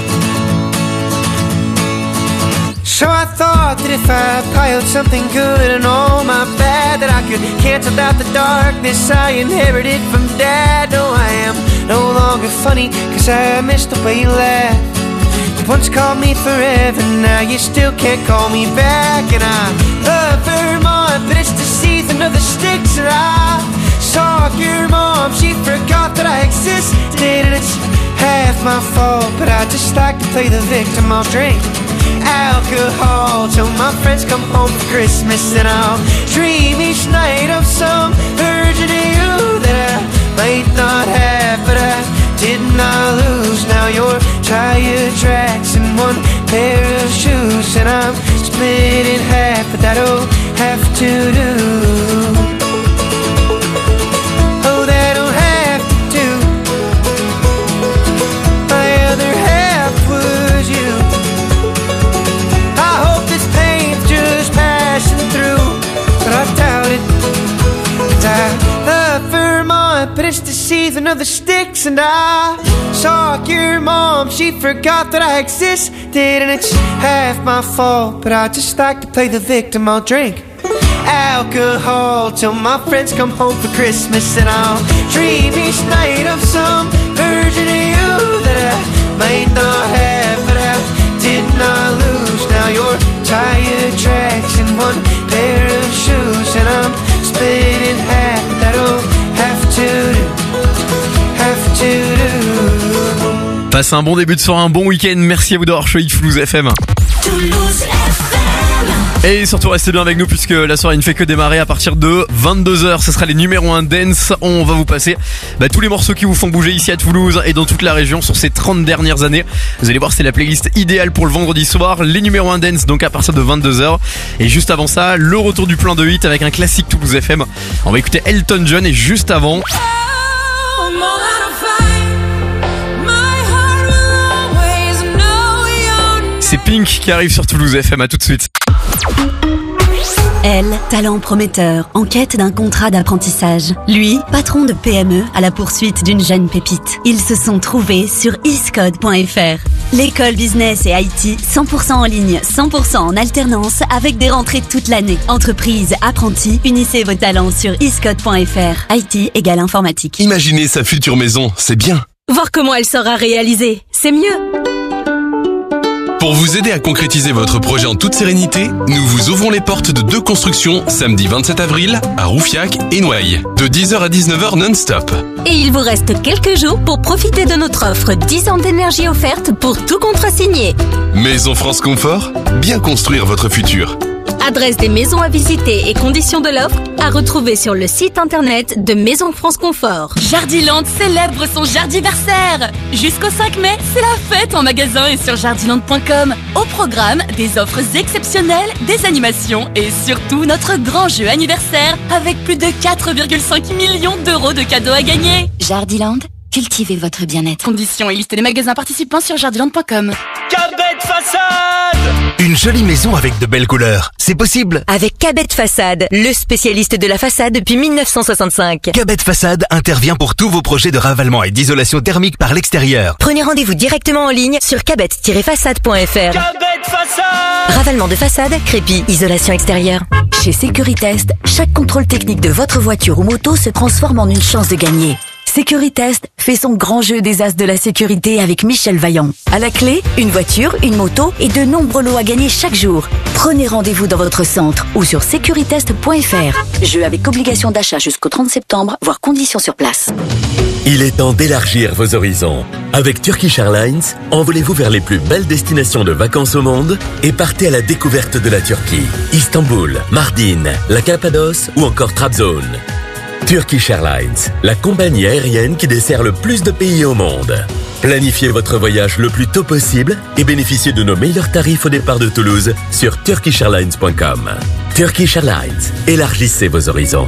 So I thought that if I piled something good and all my bad, that I could cancel out the darkness I inherited from Dad. No, I am no longer funny, cause I miss the way you laugh. You once called me forever, now you still can't call me back. And I love Vermont, but it's the season of the sticks. And I saw your mom, she forgot that I existed. And it's half my fault, but I just like to play the victim. I'll drink alcohol till my friends come home for Christmas. And I'll dream each night of some version of you that I might not have, but I did not lose. Now your tire tracks in one pair of shoes, and I'm split in half, but that'll have to do. Oh, that'll have to do. My other half was you. I hope this pain's just passing through, but I doubt it. And I love Vermont, but it's the season of the sticks. And I saw your mom, she forgot that I existed. And it's half my fault, but I just like to play the victim. I'll drink alcohol till my friends come home for Christmas. And I'll dream each night of some version of you that I might not have, but I did not lose. Now your tire tracks in one pair of shoes, and I'm split in half, but that'll have to do, have to do. Passez un bon début de soirée, un bon week-end. Merci à vous d'avoir choisi Toulouse F M. Toulouse F M. Et surtout restez bien avec nous, puisque la soirée ne fait que démarrer à partir de vingt-deux heures. Ce sera les numéros un dance. On va vous passer bah, tous les morceaux qui vous font bouger ici à Toulouse et dans toute la région sur ces trente dernières années. Vous allez voir, c'est la playlist idéale pour le vendredi soir. Les numéros un dance, donc à partir de vingt-deux heures. Et juste avant ça, le retour du plein de hit avec un classique Toulouse F M. On va écouter Elton John, et juste avant... c'est Pink qui arrive sur Toulouse F M. À tout de suite. Elle, talent prometteur, en quête d'un contrat d'apprentissage. Lui, patron de P M E à la poursuite d'une jeune pépite. Ils se sont trouvés sur iscode point f r. L'école business et I T, cent pour cent en ligne, cent pour cent en alternance, avec des rentrées toute l'année. Entreprise, apprentis, unissez vos talents sur iscode point f r. I T égale informatique. Imaginez sa future maison, c'est bien. Voir comment elle sera réalisée, c'est mieux. Pour vous aider à concrétiser votre projet en toute sérénité, nous vous ouvrons les portes de deux constructions samedi vingt-sept avril à Roufiac et Noailles, de dix heures à dix-neuf heures non-stop. Et il vous reste quelques jours pour profiter de notre offre dix ans d'énergie offerte pour tout contrat signé. Maison France Confort, bien construire votre futur. Adresse des maisons à visiter et conditions de l'offre à retrouver sur le site internet de Maison France Confort. Jardiland célèbre son jardiversaire. Jusqu'au cinq mai, c'est la fête en magasin et sur jardiland point com. Au programme, des offres exceptionnelles, des animations et surtout notre grand jeu anniversaire avec plus de quatre virgule cinq millions d'euros de cadeaux à gagner. Jardiland, cultivez votre bien-être. Conditions et liste des magasins participants sur jardiland point com. Cabet Façade! Une jolie maison avec de belles couleurs. C'est possible. Avec Cabet Façade, le spécialiste de la façade depuis mille neuf cent soixante-cinq. Cabet Façade intervient pour tous vos projets de ravalement et d'isolation thermique par l'extérieur. Prenez rendez-vous directement en ligne sur cabet tiret façade point f r. Cabet Façade! Ravalement de façade, crépi, isolation extérieure. Chez Sécuritest, chaque contrôle technique de votre voiture ou moto se transforme en une chance de gagner. Securitest fait son grand jeu des as de la sécurité avec Michel Vaillant. À la clé, une voiture, une moto et de nombreux lots à gagner chaque jour. Prenez rendez-vous dans votre centre ou sur securitest point f r. Jeu avec obligation d'achat jusqu'au trente septembre, voire conditions sur place. Il est temps d'élargir vos horizons. Avec Turkish Airlines, envolez-vous vers les plus belles destinations de vacances au monde et partez à la découverte de la Turquie. Istanbul, Mardin, la Cappadoce ou encore Trabzon. Turkish Airlines, la compagnie aérienne qui dessert le plus de pays au monde. Planifiez votre voyage le plus tôt possible et bénéficiez de nos meilleurs tarifs au départ de Toulouse sur turkish airlines point com. Turkish Airlines, élargissez vos horizons.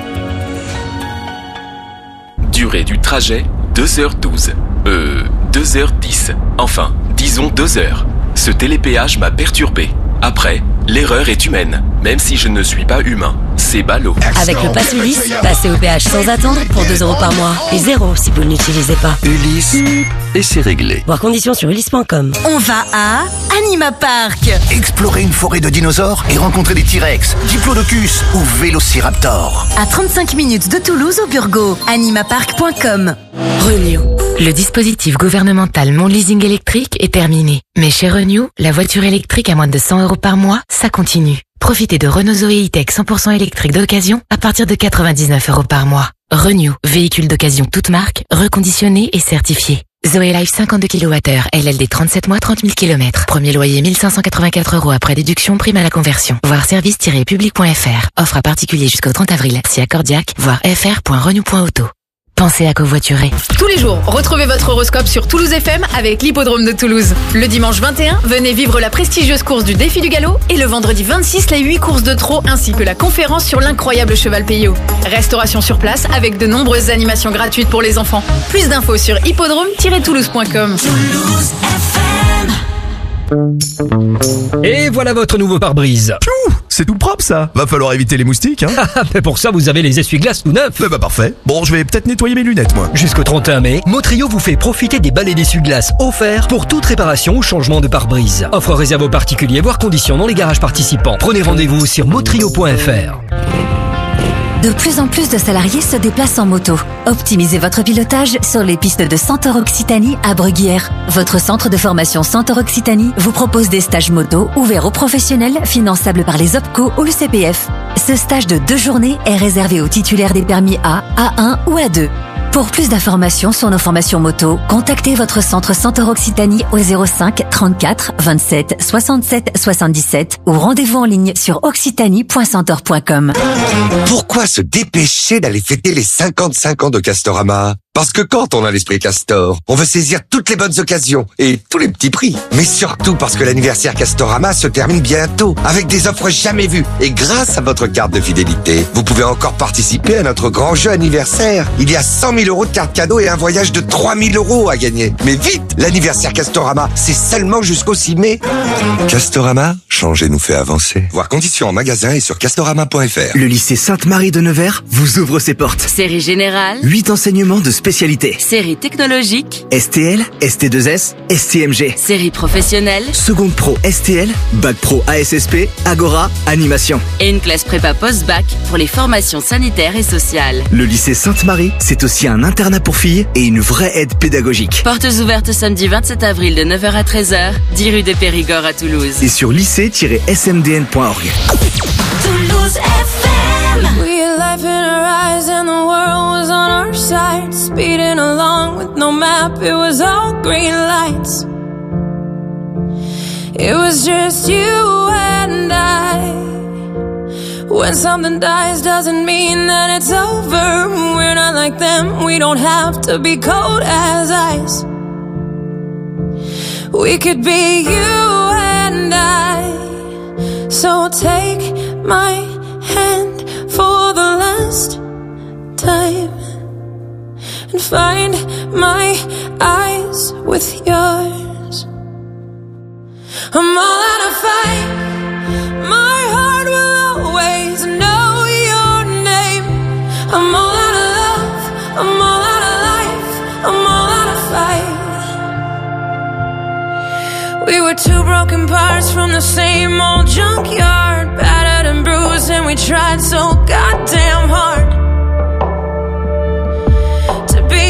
Durée du trajet, deux heures douze. Euh, deux heures dix. Enfin, disons deux heures. Ce télépéage m'a perturbé. Après, l'erreur est humaine, même si je ne suis pas humain. C'est ballot. Avec le pass Ulysse, passez au péage sans attendre pour deux euros par mois. Et zéro si vous ne l'utilisez pas. Ulysse, et c'est réglé. Voir conditions sur ulysse point com. On va à Anima Park. Explorer une forêt de dinosaures et rencontrer des T-Rex, Diplodocus ou Vélociraptor. À trente-cinq minutes de Toulouse au Burgo. anima park point com. Renew. Le dispositif gouvernemental Mon Leasing électrique est terminé. Mais chez Renew, la voiture électrique à moins de cent euros par mois, ça continue. Profitez de Renault Zoé E-Tech cent pour cent électrique d'occasion à partir de quatre-vingt-dix-neuf euros par mois. Renew, véhicule d'occasion toute marque, reconditionné et certifié. Zoé Life cinquante-deux kilowattheures, L L D trente-sept mois, trente mille kilomètres. Premier loyer mille cinq cent quatre-vingt-quatre euros après déduction, prime à la conversion. Voir service tiret public point f r. Offre à particulier jusqu'au trente avril. Si accordiaque, voir f r point renew point auto. Pensez à covoiturer. Tous les jours, retrouvez votre horoscope sur Toulouse F M avec l'hippodrome de Toulouse. Le dimanche vingt et un, venez vivre la prestigieuse course du défi du galop et le vendredi vingt-six, les huit courses de trot ainsi que la conférence sur l'incroyable cheval Peyo. Restauration sur place avec de nombreuses animations gratuites pour les enfants. Plus d'infos sur hippodrome tiret toulouse point com. Toulouse F M. Et voilà votre nouveau pare-brise. Pfiou, c'est tout propre ça. Va falloir éviter les moustiques, hein. Mais pour ça, vous avez les essuie-glaces tout neufs. Eh bah parfait. Bon, je vais peut-être nettoyer mes lunettes, moi. Jusqu'au trente et un mai, Motrio vous fait profiter des balais d'essuie-glaces offerts pour toute réparation ou changement de pare-brise. Offre réservée aux particuliers, voire conditions dans les garages participants. Prenez rendez-vous sur motrio point f r. De plus en plus de salariés se déplacent en moto. Optimisez votre pilotage sur les pistes de Centaure Occitanie à Bruguière. Votre centre de formation Centaure Occitanie vous propose des stages moto ouverts aux professionnels, finançables par les OPCO ou le C P F. Ce stage de deux journées est réservé aux titulaires des permis A, A un ou A deux. Pour plus d'informations sur nos formations moto, contactez votre centre Centaure Occitanie au zéro cinq trente-quatre vingt-sept soixante-sept soixante-dix-sept ou rendez-vous en ligne sur occitanie point centaure point com. Pourquoi se dépêcher d'aller fêter les cinquante-cinq ans de Castorama? Parce que quand on a l'esprit Castor, on veut saisir toutes les bonnes occasions et tous les petits prix. Mais surtout parce que l'anniversaire Castorama se termine bientôt avec des offres jamais vues. Et grâce à votre carte de fidélité, vous pouvez encore participer à notre grand jeu anniversaire. Il y a cent mille euros de cartes cadeaux et un voyage de trois mille euros à gagner. Mais vite, l'anniversaire Castorama, c'est seulement jusqu'au six mai. Castorama, changer nous fait avancer. Voir conditions en magasin et sur castorama point f r. Le lycée Sainte-Marie de Nevers vous ouvre ses portes. Série générale. huit enseignements de spécialité. Série technologique. S T L, S T deux S, S T M G. Série professionnelle. Seconde pro S T L, Bac pro A S S P, Agora, Animation. Et une classe prépa post-bac pour les formations sanitaires et sociales. Le lycée Sainte-Marie, c'est aussi un internat pour filles et une vraie aide pédagogique. Portes ouvertes samedi vingt-sept avril de neuf heures à treize heures, dix rue de Périgord à Toulouse. Et sur lycée tiret s m d n point org. Toulouse F M. We had life in our eyes and the world was on our side. Speeding along with no map, it was all green lights. It was just you and I. When something dies doesn't mean that it's over. We're not like them, we don't have to be cold as ice. We could be you and I. So take my hand for the last time and find my eyes with yours. I'm all out of fight. My heart will always know your name. I'm all out of love. I'm all out of life. I'm all out of fight. We were two broken parts from the same old junkyard, battered and bruised, and we tried so goddamn hard to be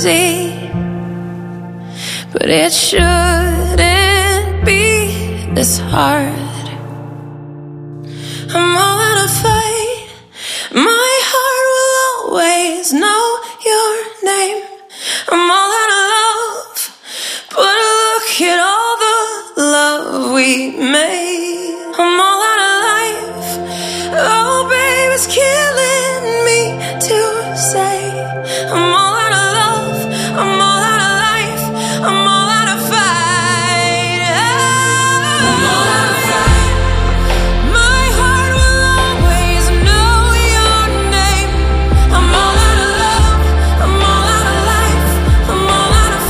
easy, but it shouldn't be this hard. I'm all out of fight. My heart will always know your name. I'm all out of love, but look at all the love we made. I'm all out of life. Oh, babe, it's killing me to say. I'm all out of love. I'm all out of life. I'm all out of fight. Oh, I'm all out of fight. My heart will always know your name. I'm all out of love. I'm all out of life. I'm all out of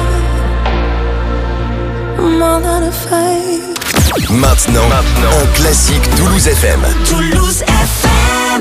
fight. I'm all out of fight. Maintenant, Maintenant, un classique Toulouse F M. Toulouse F M.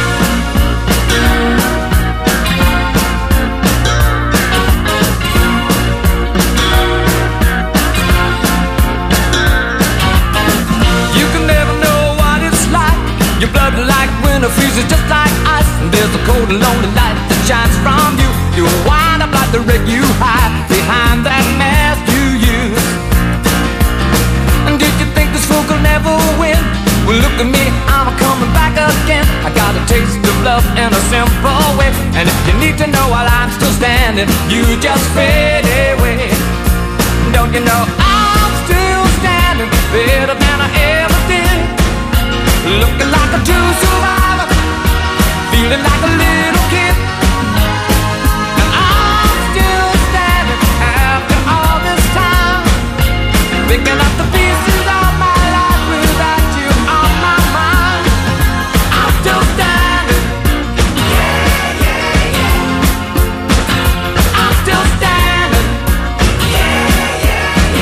You can never know what it's like. Your blood like winter freezes just like ice. And there's a cold and lonely light that shines from you. You wind up like the wreck you hide behind that mask you use. And did you think this fool could never win? Well, look at me, I'm coming back again. I got a taste of love in a simple way. And if you need to know while I'm still standing, you just fade away. Don't you know I'm still standing better than I ever did? Looking like a true survivor, feeling like a little kid. And I'm still standing after all this time, picking up the pieces of my life without you on my mind. I'm still standing. Yeah, yeah, yeah. I'm still standing. Yeah, yeah,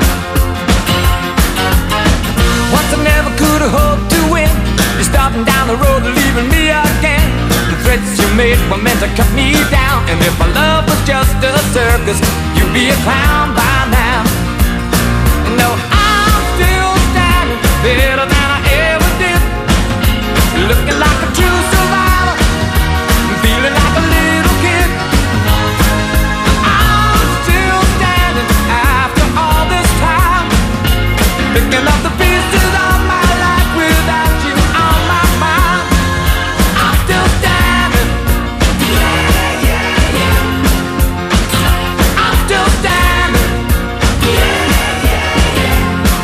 yeah. Once I never could have hoped to win. You're starting down the road and leaving me again. The threats you made were meant to cut me down. And if my love was just a circus, you'd be a clown by now. No, I'm still standing better than I ever did. Looking like a true survivor, feeling like a little kid. I'm still standing after all this time, picking up the pieces of my life without you on my mind. I'm still standing. Yeah, yeah, yeah. I'm still standing. Yeah, yeah, yeah.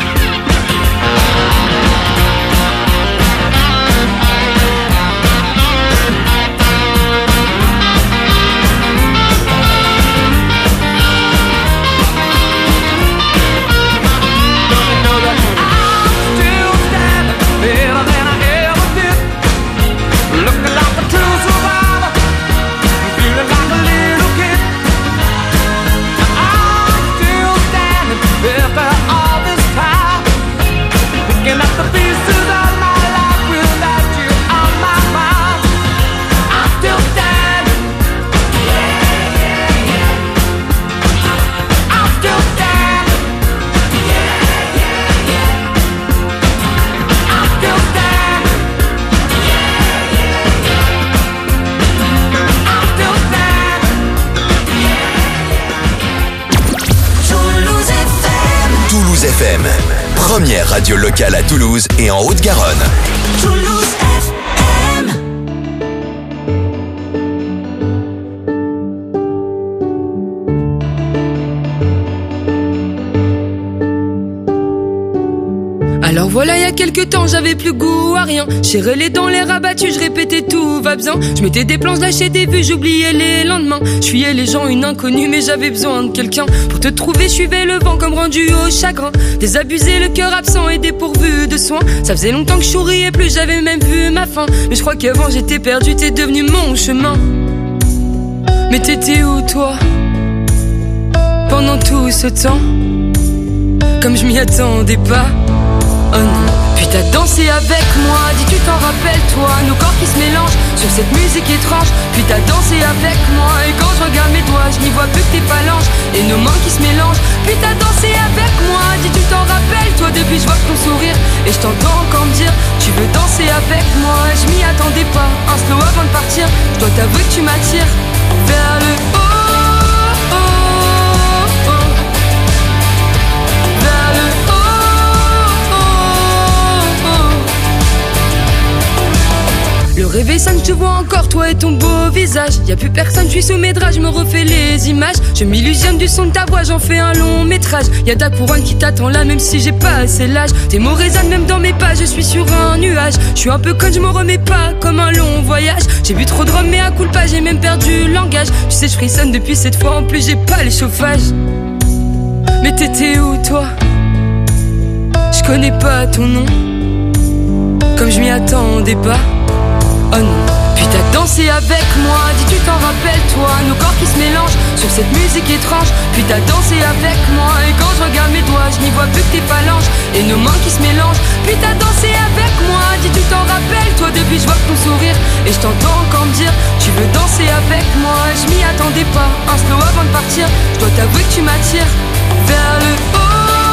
F M, première radio locale à Toulouse et en Haute-Garonne. Toulouse F M. Alors voilà, il y a quelques temps, j'avais plus goût à rien. Serrais les dents, les rabattus, je répétais tout va bien. Je mettais des plans, je lâchais des vues, j'oubliais les lendemains. Je fuyais les gens, une inconnue, mais j'avais besoin de quelqu'un. Pour te trouver, je suivais le vent comme rendu au chagrin. Désabusé, le cœur absent et dépourvu de soins. Ça faisait longtemps que je souriais plus, j'avais même vu ma fin. Mais je crois qu'avant j'étais perdu, t'es devenu mon chemin. Mais t'étais où toi, pendant tout ce temps? Comme je m'y attendais pas. Oh non, puis t'as dansé avec moi, dis tu t'en rappelles toi, nos corps qui se mélangent sur cette musique étrange. Puis t'as dansé avec moi, et quand je regarde mes doigts, je n'y vois plus que tes phalanges et nos mains qui se mélangent. Puis t'as dansé avec moi, dis tu t'en rappelles toi, depuis je vois ton sourire et je t'entends encore me dire tu veux danser avec moi. Je m'y attendais pas, un slow avant de partir, je dois t'avouer que tu m'attires vers le haut. réveille cinq, je te vois encore, toi et ton beau visage. Y'a plus personne, je suis sous mes draps, je me refais les images. Je m'illusionne du son de ta voix, j'en fais un long métrage. Y'a ta couronne qui t'attend là, même si j'ai pas assez l'âge. Tes mots résonnent même dans mes pas, je suis sur un nuage. Je suis un peu conne, je m'en remets pas, comme un long voyage. J'ai bu trop de rhum, mais à coup pas, j'ai même perdu le langage. Tu sais, je frissonne depuis cette fois, en plus j'ai pas les chauffages. Mais t'étais où toi? Je connais pas ton nom, comme je m'y attendais pas. Oh non. Puis t'as dansé avec moi, dis tu t'en rappelles toi. Nos corps qui se mélangent sur cette musique étrange. Puis t'as dansé avec moi, et quand je regarde mes doigts, je n'y vois plus que tes phalanges et nos mains qui se mélangent. Puis t'as dansé avec moi, dis tu t'en rappelles toi. Depuis je vois ton sourire et je t'entends encore me dire tu veux danser avec moi. Je m'y attendais pas, un slow avant de partir. Je dois t'avouer que tu m'attires vers le haut.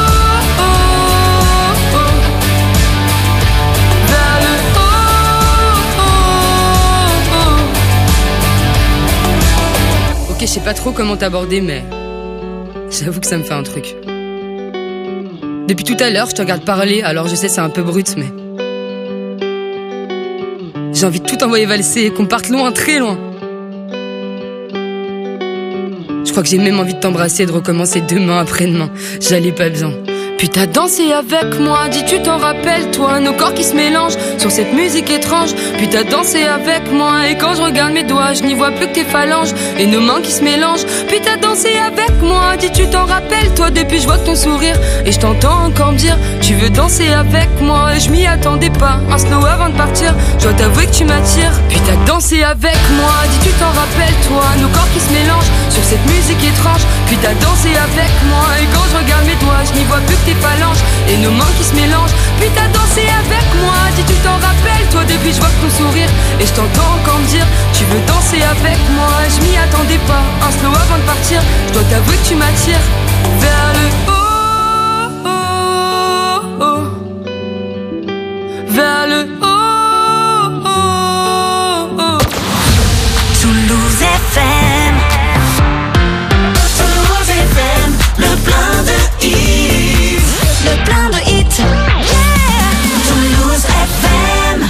Ok, je sais pas trop comment t'aborder, mais j'avoue que ça me fait un truc. Depuis tout à l'heure, je te regarde parler, alors je sais c'est un peu brut, mais j'ai envie de tout envoyer valser, qu'on parte loin, très loin. Je crois que j'ai même envie de t'embrasser et de recommencer demain après-demain. J'allais pas bien. Puis t'as dansé avec moi, dis tu t'en rappelles toi. Nos corps qui se mélangent sur cette musique étrange. Puis t'as dansé avec moi, et quand je regarde mes doigts, je n'y vois plus que tes phalanges et nos mains qui se mélangent. Puis t'as dansé avec moi, dis tu t'en rappelles toi. Depuis je vois ton sourire et je t'entends encore me dire tu veux danser avec moi. Et je m'y attendais pas, un slow avant de partir. Je dois t'avouer que tu m'attires. Puis t'as dansé avec moi, dis tu t'en rappelles toi. Nos corps qui se mélangent sur cette musique étrange. Puis t'as dansé avec moi, et quand je regarde mes doigts, je n'y vois plus que tes phalanges et nos mains qui se mélangent. Puis t'as dansé avec moi, dis tu t'en rappelles toi. Depuis je vois ton sourire et je t'entends encore me dire tu veux danser avec moi. Je m'y attendais pas, un slow avant de partir. Je dois t'avouer que tu m'attires vers le haut, oh, oh, vers le haut, oh, oh. Toulouse F M, Toulouse F M, le plein de hits, le plein de hits, yeah. Toulouse F M.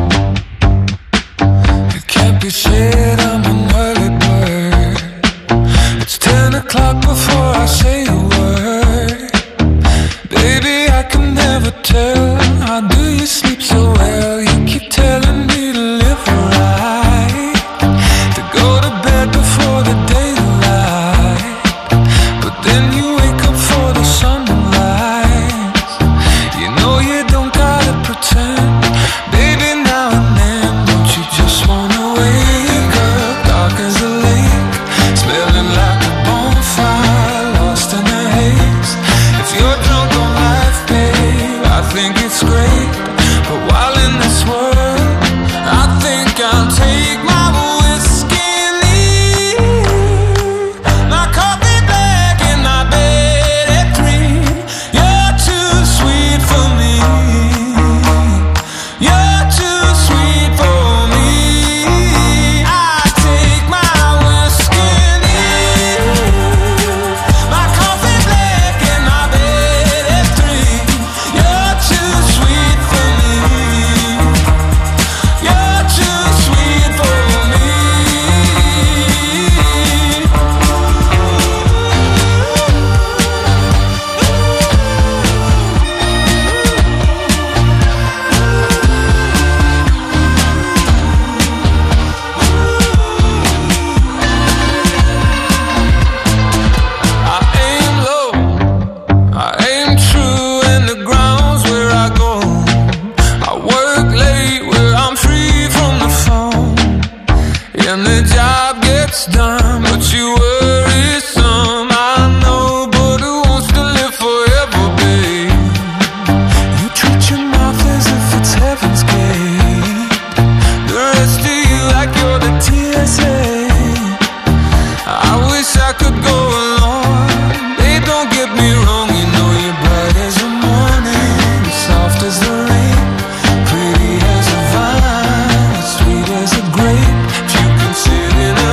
It can't be said I'm an early bird. It's ten o'clock before I say a word. Baby, I can never tell. How do you sleep so well? You keep telling me to live right, to go to bed before the daylight. But then you wake up for the sun to rise. You know you don't gotta pretend. Baby, now and then, don't you just wanna wake up dark as a lake, smelling like a bonfire, lost in a haze. If you're drunk on life, babe, I think it's great. But while in this world, I think I'll take my whiskey and leave. My coffee black and my bed at green. You're too sweet for me. You're too sweet for me. I take my whiskey and leave. My coffee black and my bed at three. You're too sweet for me. You're too sweet for me. I aim low, I aim true, and the ground's where I go. I work late where I'm free from the phone, and the job gets done, but you worry some.